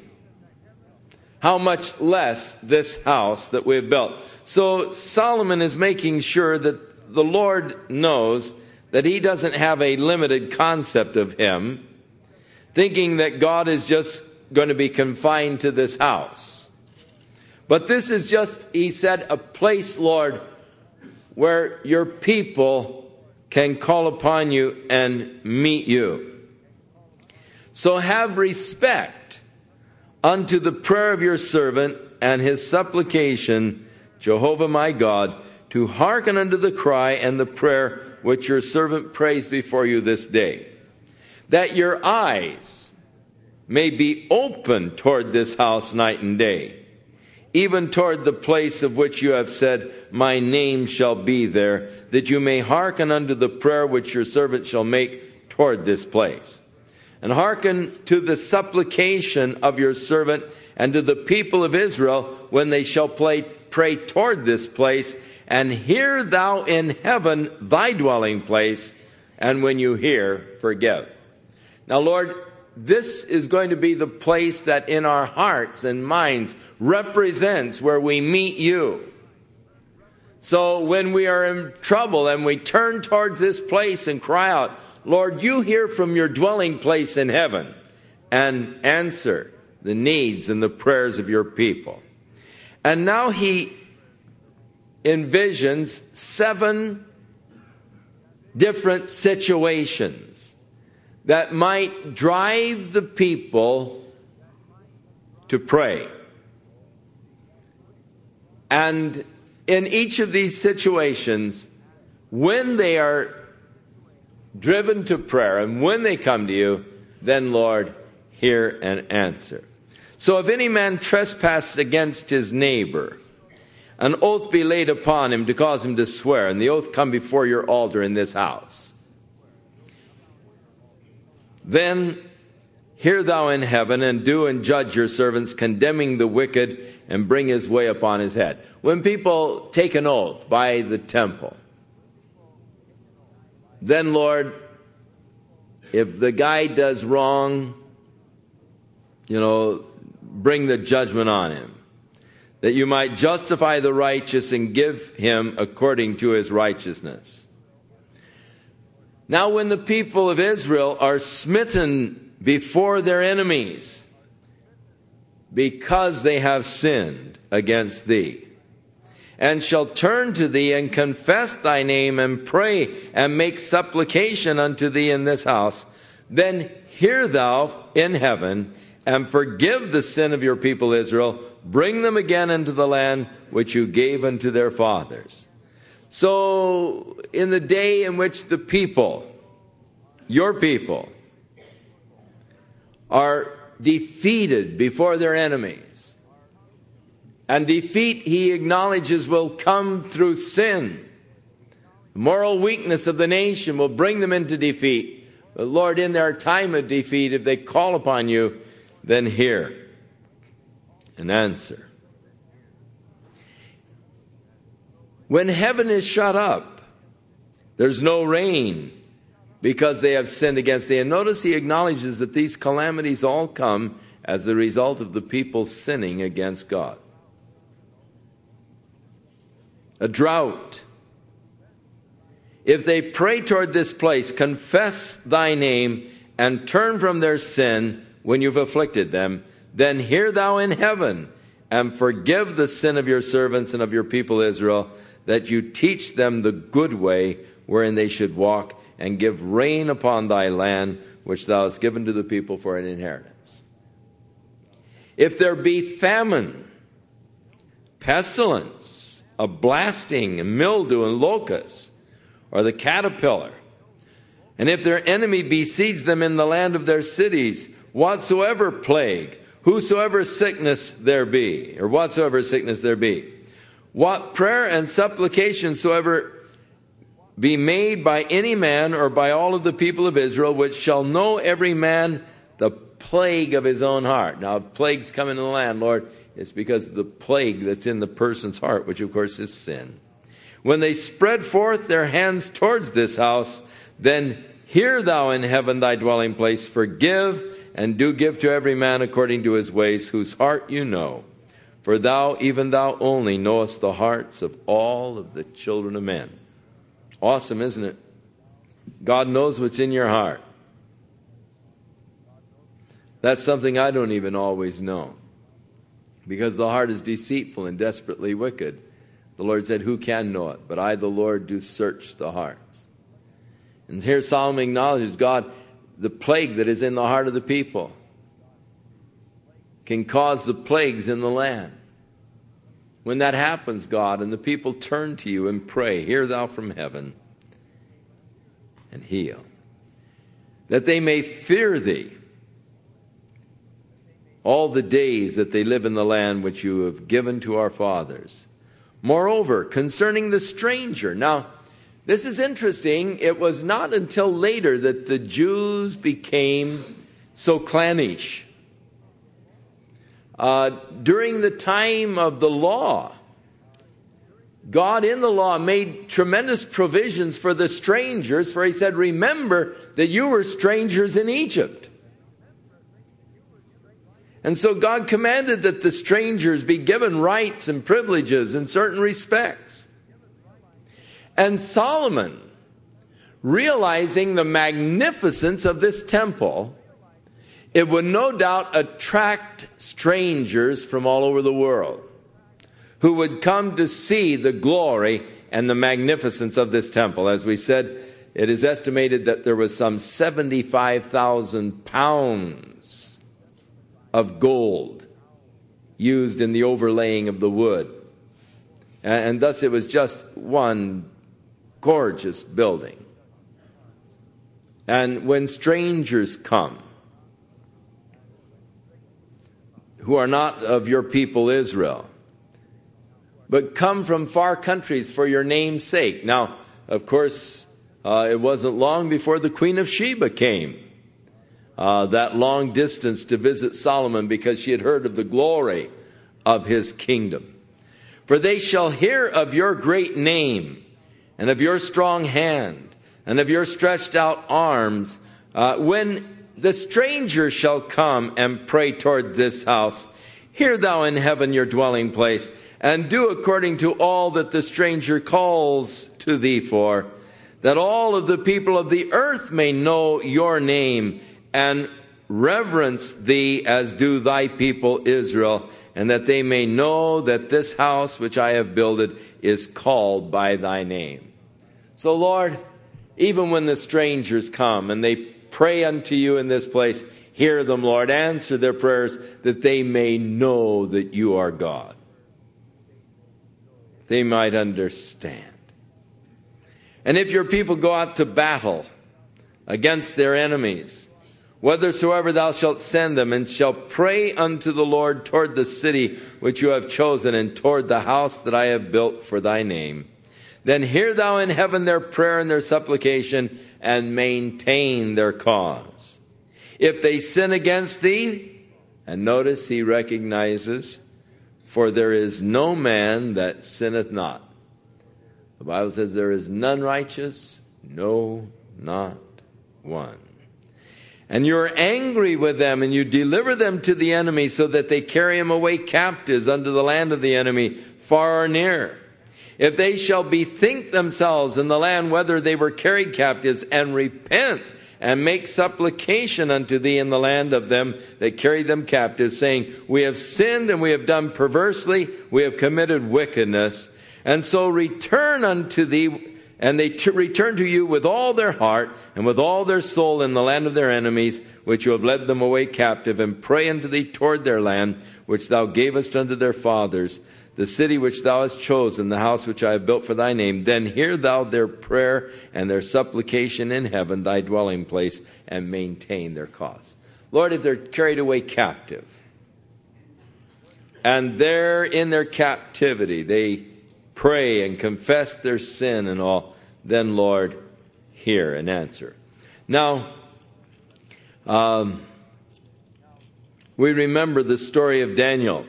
How much less this house that we've built. So Solomon is making sure that the Lord knows that he doesn't have a limited concept of him, thinking that God is just going to be confined to this house. But this is just, he said, a place, Lord, where your people can call upon you and meet you. So have respect unto the prayer of your servant and his supplication, Jehovah my God, to hearken unto the cry and the prayer which your servant prays before you this day, that your eyes may be open toward this house night and day, even toward the place of which you have said, my name shall be there, that you may hearken unto the prayer which your servant shall make toward this place. And hearken to the supplication of your servant and to the people of Israel when they shall pray toward this place, and hear thou in heaven thy dwelling place, and when you hear, forgive. Now, Lord, this is going to be the place that in our hearts and minds represents where we meet you. So when we are in trouble and we turn towards this place and cry out, Lord, you hear from your dwelling place in heaven and answer the needs and the prayers of your people. And now he envisions 7 different situations that might drive the people to pray. And in each of these situations, when they are driven to prayer and when they come to you, then, Lord, hear and answer. So if any man trespass against his neighbor, an oath be laid upon him to cause him to swear, and the oath come before your altar in this house. Then hear thou in heaven, and do and judge your servants, condemning the wicked, and bring his way upon his head. When people take an oath by the temple, then, Lord, if the guy does wrong, bring the judgment on him, that you might justify the righteous and give him according to his righteousness. Now, when the people of Israel are smitten before their enemies because they have sinned against thee, and shall turn to thee and confess thy name and pray and make supplication unto thee in this house, then hear thou in heaven and forgive the sin of your people Israel, bring them again into the land which you gave unto their fathers. So in the day in which the people, your people, are defeated before their enemies, and defeat, he acknowledges, will come through sin. The moral weakness of the nation will bring them into defeat. But Lord, in their time of defeat, if they call upon you, then hear and answer. When heaven is shut up, there's no rain because they have sinned against thee. And notice he acknowledges that these calamities all come as the result of the people sinning against God. A drought. If they pray toward this place, confess thy name, and turn from their sin when you've afflicted them, then hear thou in heaven, and forgive the sin of your servants and of your people Israel, that you teach them the good way wherein they should walk, and give rain upon thy land, which thou hast given to the people for an inheritance. If there be famine, pestilence, a blasting, and mildew, and locusts, or the caterpillar, and if their enemy besiege them in the land of their cities, whatsoever plague, whosoever sickness there be, or whatsoever sickness there be, what prayer and supplication soever be made by any man or by all of the people of Israel, which shall know every man the plague of his own heart. Now, if plagues come into the land, Lord, it's because of the plague that's in the person's heart, which of course is sin. When they spread forth their hands towards this house, then hear thou in heaven thy dwelling place, forgive, and do give to every man according to his ways, whose heart you know. For thou, even thou only, knowest the hearts of all of the children of men. Awesome, isn't it? God knows what's in your heart. That's something I don't even always know, because the heart is deceitful and desperately wicked. The Lord said, who can know it? But I, the Lord, do search the hearts. And here Solomon acknowledges God, the plague that is in the heart of the people can cause the plagues in the land. When that happens, God, and the people turn to you and pray, hear thou from heaven and heal, that they may fear thee all the days that they live in the land which you have given to our fathers. Moreover, concerning the stranger. Now, this is interesting. It was not until later that the Jews became so clannish. During the time of the law, God in the law made tremendous provisions for the strangers, for he said, remember that you were strangers in Egypt. And so God commanded that the strangers be given rights and privileges in certain respects. And Solomon, realizing the magnificence of this temple, it would no doubt attract strangers from all over the world who would come to see the glory and the magnificence of this temple. As we said, it is estimated that there was some 75,000 pounds of gold used in the overlaying of the wood. And thus it was just one gorgeous building. And when strangers come, who are not of your people Israel, but come from far countries for your name's sake. Now, of course, it wasn't long before the Queen of Sheba came, that long distance to visit Solomon, because she had heard of the glory of his kingdom. For they shall hear of your great name, and of your strong hand, and of your stretched out arms, when the stranger shall come and pray toward this house. Hear thou in heaven your dwelling place, and do according to all that the stranger calls to thee for, that all of the people of the earth may know your name, and reverence thee as do thy people Israel, and that they may know that this house which I have builded is called by thy name. So, Lord, even when the strangers come and they pray unto you in this place, hear them, Lord. Answer their prayers, that they may know that you are God. They might understand. And if your people go out to battle against their enemies, whithersoever thou shalt send them, and shall pray unto the Lord toward the city which you have chosen, and toward the house that I have built for thy name, then hear thou in heaven their prayer and their supplication, and maintain their cause. If they sin against thee, and notice he recognizes, for there is no man that sinneth not. The Bible says there is none righteous, no, not one. And you are angry with them, and you deliver them to the enemy, so that they carry them away captives unto the land of the enemy, far or near. If they shall bethink themselves in the land whither they were carried captives, and repent, and make supplication unto thee in the land of them that carried them captive, saying, we have sinned and we have done perversely, we have committed wickedness, and so return unto thee, and they return to you with all their heart and with all their soul in the land of their enemies, which you have led them away captive, and pray unto thee toward their land, which thou gavest unto their fathers, the city which thou hast chosen, the house which I have built for thy name, then hear thou their prayer and their supplication in heaven, thy dwelling place, and maintain their cause. Lord, if they're carried away captive, and there in their captivity they pray and confess their sin and all, then, Lord, hear and answer. Now, we remember the story of Daniel.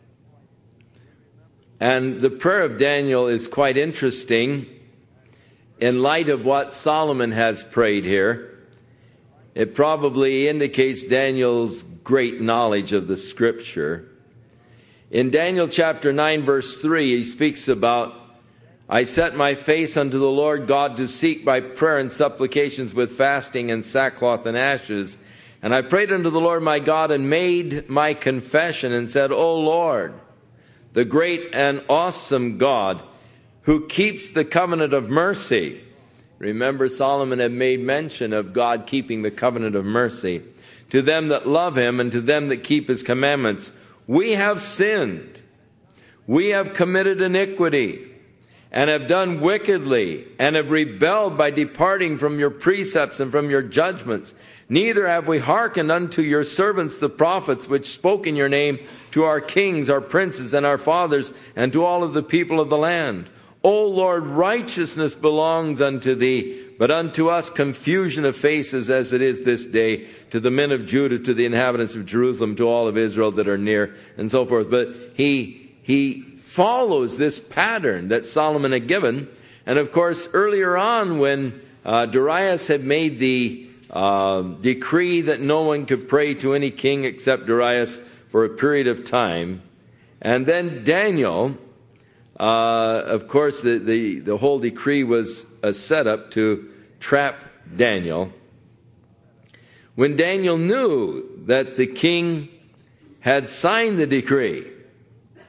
And the prayer of Daniel is quite interesting in light of what Solomon has prayed here. It probably indicates Daniel's great knowledge of the Scripture. In Daniel chapter 9, verse 3, he speaks about, I set my face unto the Lord God to seek by prayer and supplications with fasting and sackcloth and ashes. And I prayed unto the Lord my God, and made my confession, and said, O Lord, the great and awesome God, who keeps the covenant of mercy. Remember, Solomon had made mention of God keeping the covenant of mercy. To them that love him, and to them that keep his commandments. We have sinned. We have committed iniquity, and have done wickedly, and have rebelled by departing from your precepts and from your judgments. Neither have we hearkened unto your servants the prophets, which spoke in your name to our kings, our princes, and our fathers, and to all of the people of the land. O Lord, righteousness belongs unto thee, but unto us confusion of faces, as it is this day, to the men of Judah, to the inhabitants of Jerusalem, to all of Israel that are near, and so forth. But he follows this pattern that Solomon had given. And of course, earlier on, when Darius had made the decree that no one could pray to any king except Darius for a period of time, and then Daniel, of course, the whole decree was a setup to trap Daniel. When Daniel knew that the king had signed the decree,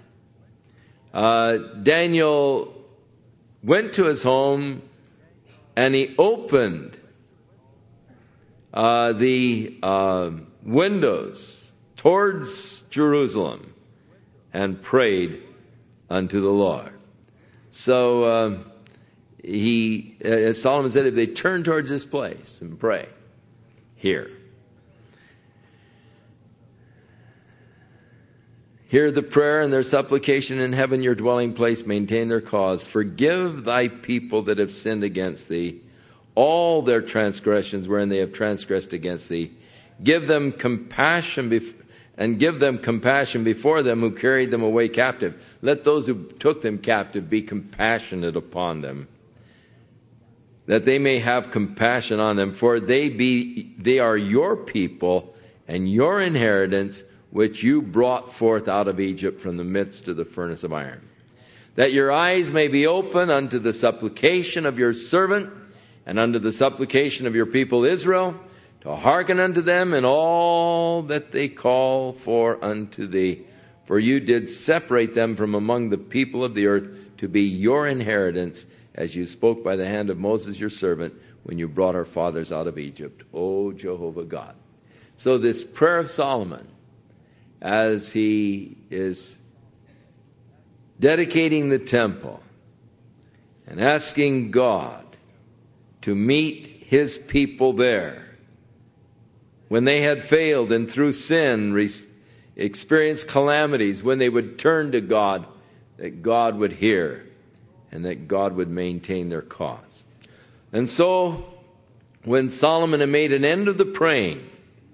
Daniel went to his home, and he opened the windows towards Jerusalem and prayed unto the Lord. So as Solomon said, if they turn towards this place and pray, hear the prayer and their supplication in heaven, your dwelling place, maintain their cause. Forgive thy people that have sinned against thee, all their transgressions wherein they have transgressed against thee. Give them compassion before them who carried them away captive. Let those who took them captive be compassionate upon them, that they may have compassion on them, for they are your people and your inheritance, which you brought forth out of Egypt from the midst of the furnace of iron. That your eyes may be open unto the supplication of your servant and unto the supplication of your people Israel, to hearken unto them in all that they call for unto thee. For you did separate them from among the people of the earth to be your inheritance, as you spoke by the hand of Moses your servant, when you brought our fathers out of Egypt, O Jehovah God. So this prayer of Solomon, as he is dedicating the temple and asking God to meet his people there, when they had failed and through sin experienced calamities, when they would turn to God, that God would hear and that God would maintain their cause. And so, when Solomon had made an end of the praying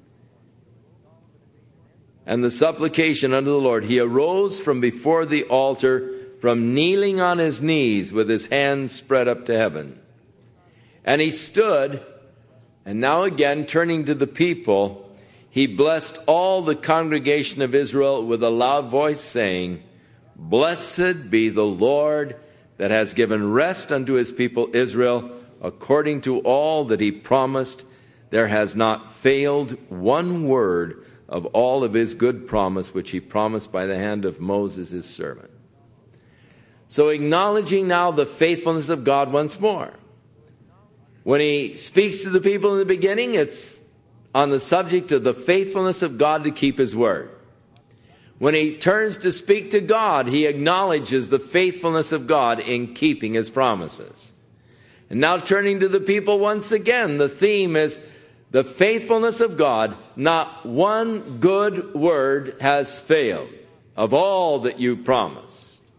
and the supplication unto the Lord, he arose from before the altar, from kneeling on his knees with his hands spread up to heaven. And he stood, and now again, turning to the people, he blessed all the congregation of Israel with a loud voice, saying, Blessed be the Lord that has given rest unto his people Israel, according to all that he promised. There has not failed one word of all of his good promise, which he promised by the hand of Moses his servant. So acknowledging now the faithfulness of God once more. When he speaks to the people in the beginning, it's on the subject of the faithfulness of God to keep his word. When he turns to speak to God, he acknowledges the faithfulness of God in keeping his promises. And now turning to the people once again, the theme is the faithfulness of God. Not one good word has failed of all that you promised.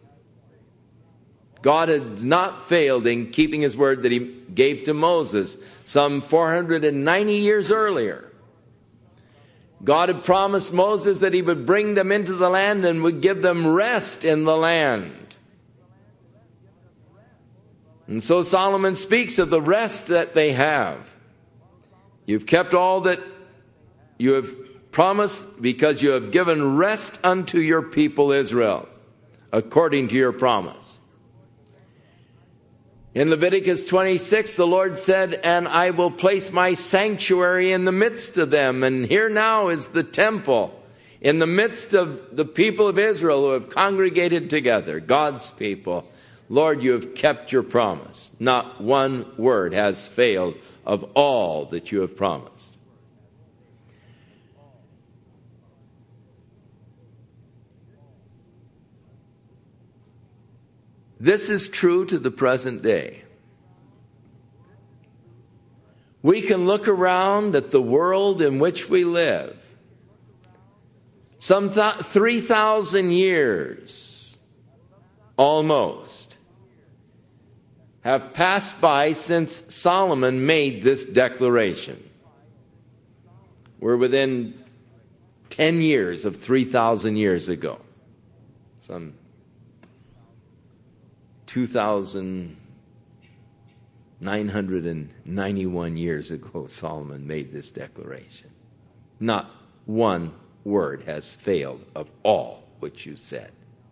God has not failed in keeping his word that he gave to Moses some 490 years earlier. God had promised Moses that he would bring them into the land and would give them rest in the land. And so Solomon speaks of the rest that they have. You've kept all that you have promised because you have given rest unto your people Israel, according to your promise. In Leviticus 26, the Lord said, and I will place my sanctuary in the midst of them. And here now is the temple in the midst of the people of Israel who have congregated together, God's people. Lord, you have kept your promise. Not one word has failed of all that you have promised. This is true to the present day. We can look around at the world in which we live. Some 3,000 years, almost, have passed by since Solomon made this declaration. We're within 10 years of 3,000 years ago. Some 2,991 years ago, Solomon made this declaration. Not one word has failed of all which you said.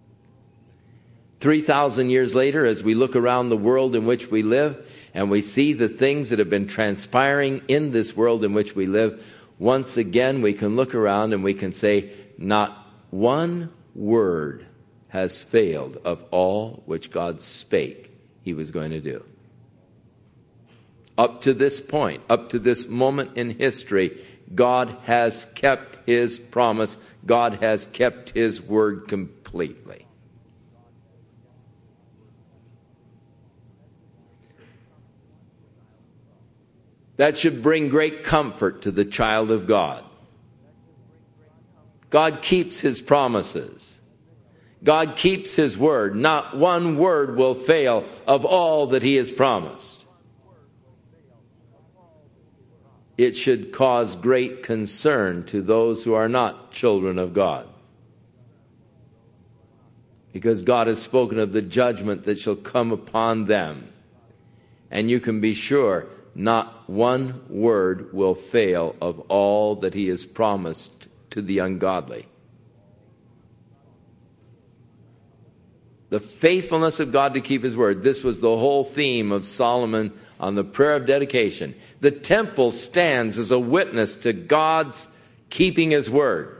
3,000 years later, as we look around the world in which we live, and we see the things that have been transpiring in this world in which we live, once again we can look around and we can say, not one word has failed of all which God spake he was going to do. Up to this point, up to this moment in history, God has kept his promise. God has kept his word completely. That should bring great comfort to the child of God. God keeps his promises. God keeps his word. Not one word will fail of all that he has promised. It should cause great concern to those who are not children of God, because God has spoken of the judgment that shall come upon them. And you can be sure not one word will fail of all that he has promised to the ungodly. The faithfulness of God to keep his word. This was the whole theme of Solomon on the prayer of dedication. The temple stands as a witness to God's keeping his word.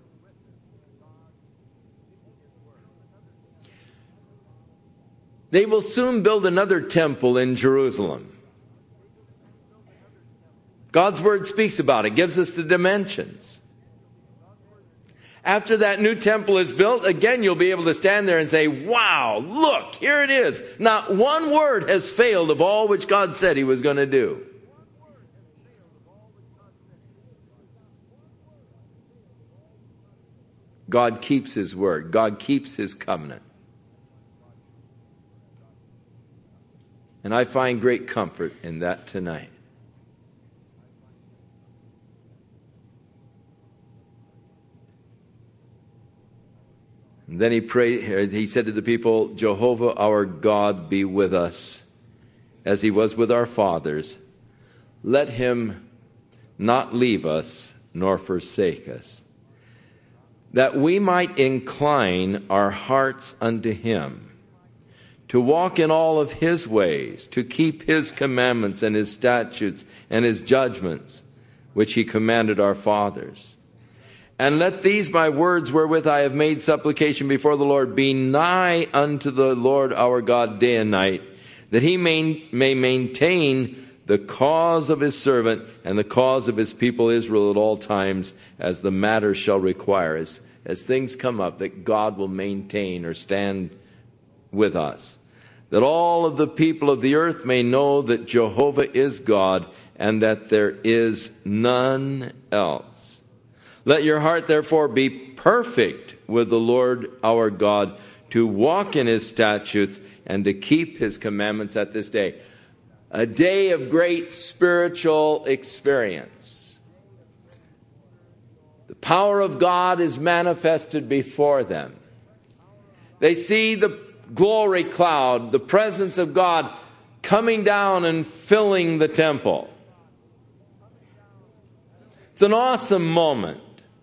They will soon build another temple in Jerusalem. God's word speaks about it, gives us the dimensions. After that new temple is built, again you'll be able to stand there and say, wow, look, here it is. Not one word has failed of all which God said he was going to do. God keeps his word. God keeps his covenant. And I find great comfort in that tonight. And then he said to the people, Jehovah our God be with us, as he was with our fathers. Let him not leave us nor forsake us, that we might incline our hearts unto him, to walk in all of his ways, to keep his commandments and his statutes and his judgments, which he commanded our fathers. And let these my words wherewith I have made supplication before the Lord be nigh unto the Lord our God day and night, that he may maintain the cause of his servant and the cause of his people Israel at all times, as the matter shall require. As things come up, that God will maintain or stand with us. That all of the people of the earth may know that Jehovah is God, and that there is none else. Let your heart therefore be perfect with the Lord our God, to walk in his statutes and to keep his commandments at this day. A day of great spiritual experience. The power of God is manifested before them. They see the glory cloud, the presence of God coming down and filling the temple. It's an awesome moment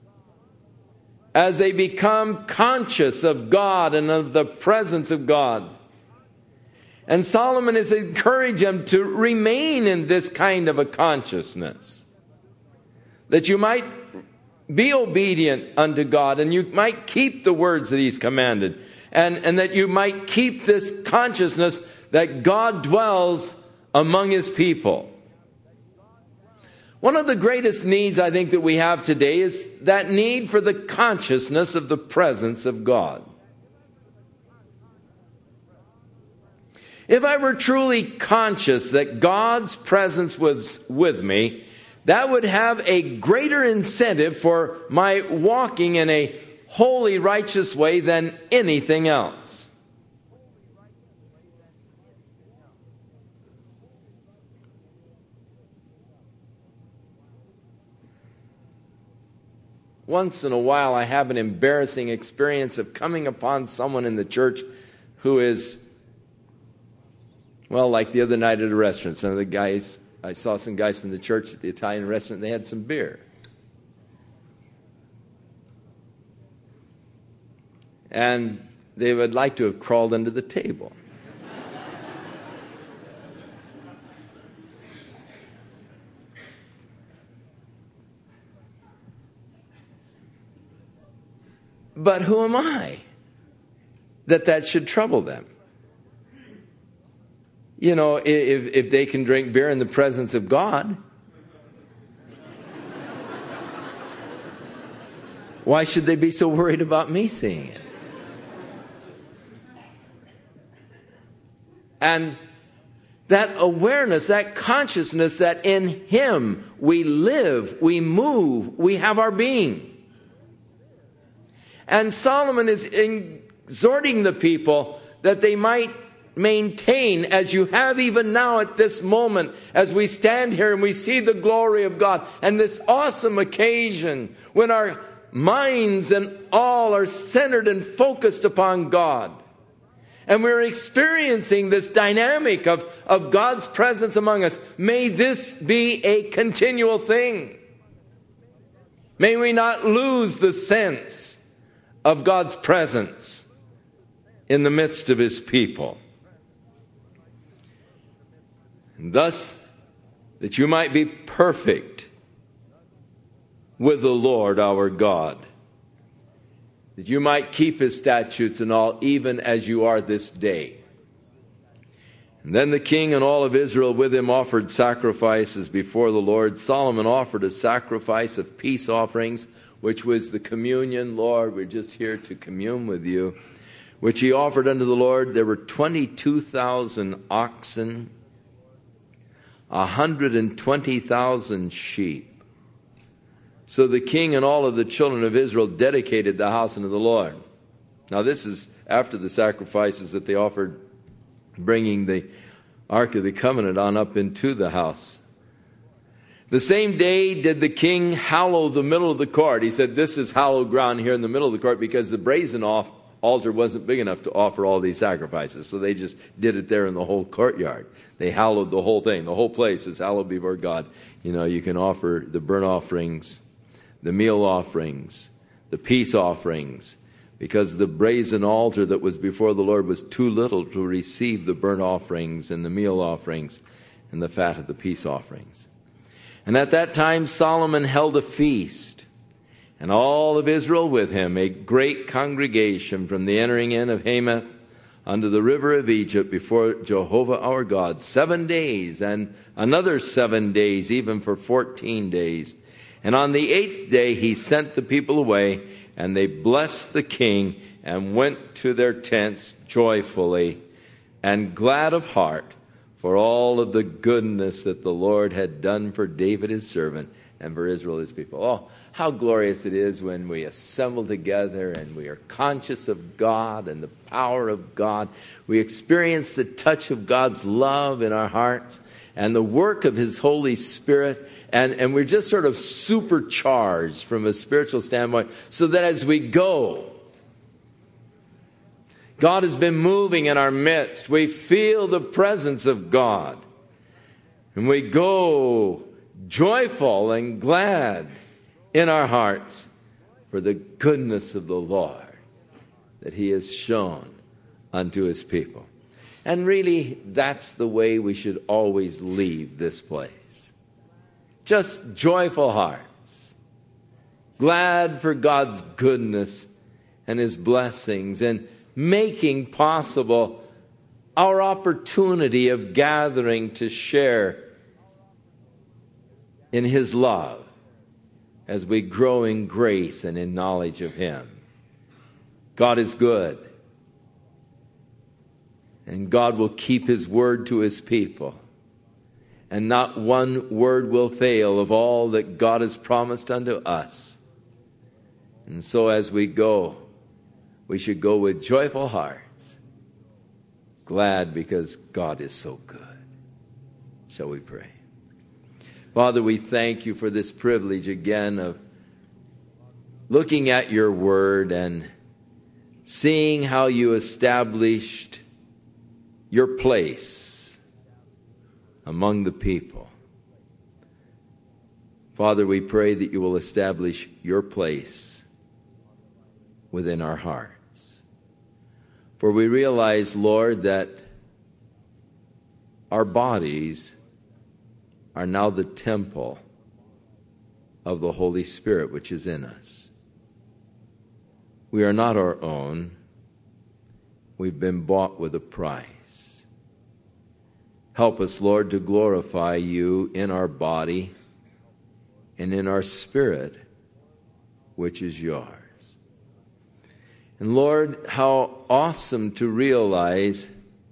as they become conscious of God and of the presence of God. And Solomon is encouraging them to remain in this kind of a consciousness, that you might be obedient unto God and you might keep the words that he's commanded, and that you might keep this consciousness that God dwells among his people. One of the greatest needs I think that we have today is that need for the consciousness of the presence of God. If I were truly conscious that God's presence was with me, that would have a greater incentive for my walking in a holy, righteous way than anything else. Once in a while, I have an embarrassing experience of coming upon someone in the church who is, well, like the other night at a restaurant. Some of the guys, I saw some guys from the church at the Italian restaurant, and they had some beer. And they would like to have crawled under the table. But who am I that should trouble them? if they can drink beer in the presence of God, why should they be so worried about me seeing it? And that awareness, that consciousness that in Him we live, we move, we have our being. And Solomon is exhorting the people that they might maintain, as you have even now at this moment, as we stand here and we see the glory of God and this awesome occasion when our minds and all are centered and focused upon God. And we're experiencing this dynamic of God's presence among us. May this be a continual thing. May we not lose the sense of God's presence in the midst of His people. And thus, that you might be perfect with the Lord our God, that you might keep His statutes and all, even as you are this day. And then the king and all of Israel with him offered sacrifices before the Lord. Solomon offered a sacrifice of peace offerings, which was the communion. Lord, we're just here to commune with you, which he offered unto the Lord. There were 22,000 oxen, 120,000 sheep. So the king and all of the children of Israel dedicated the house unto the Lord. Now this is after the sacrifices that they offered, bringing the Ark of the Covenant on up into the house. The same day did the king hallow the middle of the court. He said, this is hallowed ground here in the middle of the court, because the brazen altar wasn't big enough to offer all these sacrifices. So they just did it there in the whole courtyard. They hallowed the whole thing. The whole place is hallowed before God. You can offer the burnt offerings, the meal offerings, the peace offerings, because the brazen altar that was before the Lord was too little to receive the burnt offerings and the meal offerings and the fat of the peace offerings. And at that time Solomon held a feast, and all of Israel with him, a great congregation, from the entering in of Hamath unto the river of Egypt, before Jehovah our God, 7 days, and another 7 days, even for 14 days. And on the 8th day he sent the people away, and they blessed the king and went to their tents joyfully and glad of heart for all of the goodness that the Lord had done for David his servant and for Israel his people. Oh, how glorious it is when we assemble together and we are conscious of God and the power of God. We experience the touch of God's love in our hearts and the work of His Holy Spirit. And we're just sort of supercharged from a spiritual standpoint, so that as we go, God has been moving in our midst. We feel the presence of God. And we go joyful and glad in our hearts for the goodness of the Lord that He has shown unto His people. And really, that's the way we should always leave this place. Just joyful hearts, glad for God's goodness and His blessings, and making possible our opportunity of gathering to share in His love as we grow in grace and in knowledge of Him. God is good, and God will keep His word to His people. And not one word will fail of all that God has promised unto us. And so as we go, we should go with joyful hearts, glad because God is so good. Shall we pray? Father, we thank you for this privilege again of looking at your word and seeing how you established your place among the people. Father, we pray that you will establish your place within our hearts. For we realize, Lord, that our bodies are now the temple of the Holy Spirit which is in us. We are not our own. We've been bought with a price. Help us, Lord, to glorify you in our body and in our spirit, which is yours. And Lord, how awesome to realize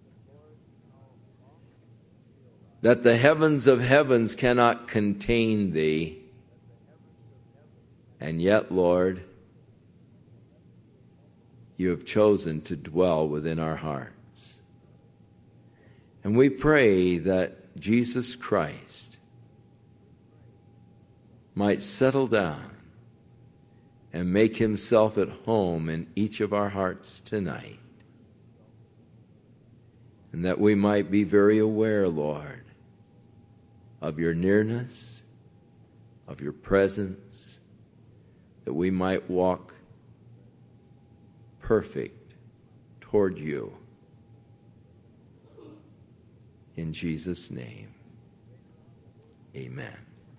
that the heavens of heavens cannot contain thee. And yet, Lord, you have chosen to dwell within our hearts. And we pray that Jesus Christ might settle down and make himself at home in each of our hearts tonight. And that we might be very aware, Lord, of your nearness, of your presence, that we might walk perfect toward you. In Jesus' name, amen.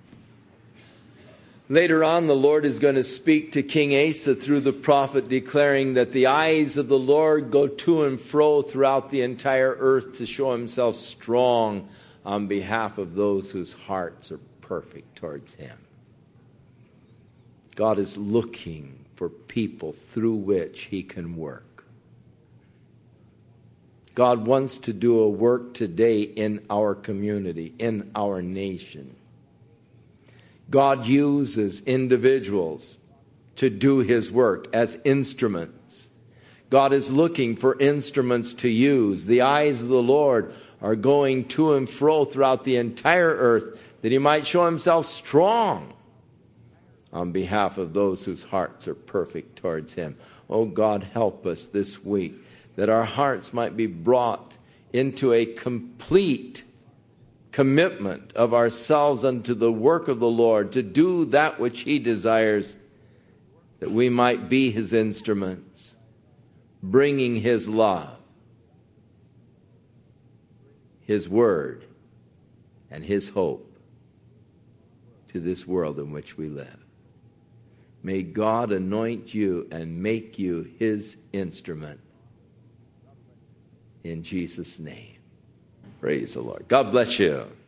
Later on, the Lord is going to speak to King Asa through the prophet, declaring that the eyes of the Lord go to and fro throughout the entire earth to show himself strong on behalf of those whose hearts are perfect towards him. God is looking for people through which he can work. God wants to do a work today in our community, in our nation. God uses individuals to do his work as instruments. God is looking for instruments to use. The eyes of the Lord are going to and fro throughout the entire earth, that he might show himself strong on behalf of those whose hearts are perfect towards him. Oh God, help us this week, that our hearts might be brought into a complete commitment of ourselves unto the work of the Lord, to do that which he desires, that we might be his instruments, bringing his love, his word, and his hope to this world in which we live. May God anoint you and make you his instrument. In Jesus' name. Praise the Lord. God bless you.